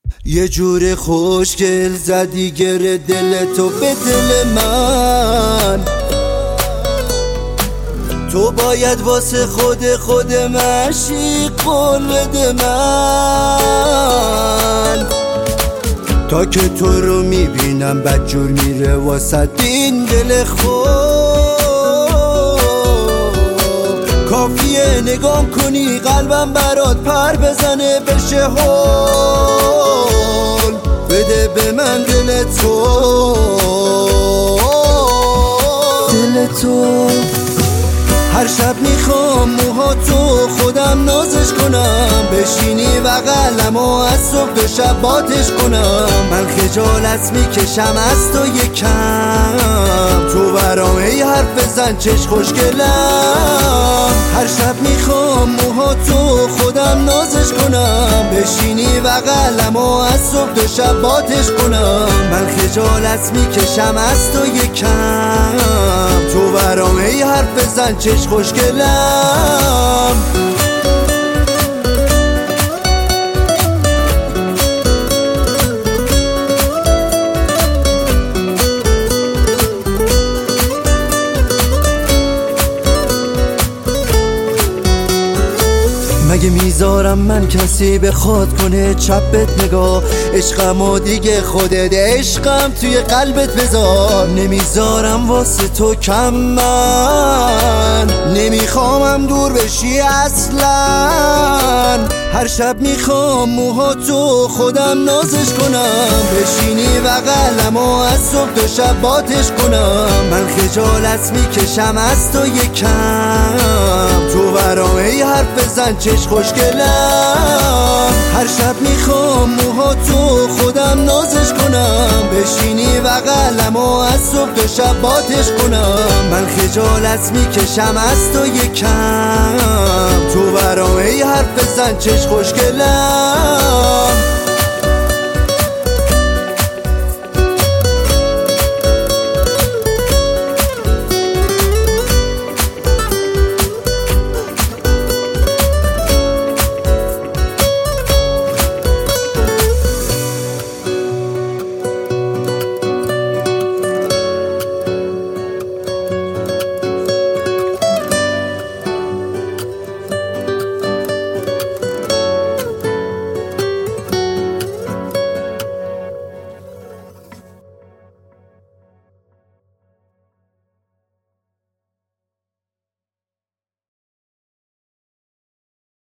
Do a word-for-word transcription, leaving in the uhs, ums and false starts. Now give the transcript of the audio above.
یه جور خوشگل زدی گره دل تو به دل من. تو باید واسه خود خود مشی قول بده من. تا که تو رو میبینم بدجور میره واسه این دل خود. کافیه نگام کنی قلبم برات پر بزنه بشه هول. بده به من دل تو، دل تو. هر شب میخوام موهاتو خودم نازش کنم، بشینی بغلم و از صبح به شب باتش کنم. من خجالت میکشم از تو یکم، تو برام ای حرف بزن چش خوشگلم. هر شب میخوام موهاتو خودم نازش کنم، بشینی بغلم و از صبح به شب باتش کنم. من خجالت میکشم از تو یکم، تو برام ای حرف بزن چش خوشگلم. مگه میذارم من کسی بخواد کنه چپت نگاه؟ عشقم و دیگه خودت عشقم توی قلبت بذار. نمیذارم واسه تو کم، من نمیخوامم دور بشی اصلا. هر شب میخوام موهاتو خودم نازش کنم، بشینی بغلم و از صبح تا شب باتش کنم. من خجالت میکشم از تو یکم، تو برام ای حرف بزن چش خوشگلم. هر شب میخوام موهاتو خودم نازش کنم، بشینی بغلم و از صبح تا شب باتش کنم. من خجالت میکشم از تو یکم، تو برام ای حرف بزن چش خوشگلم.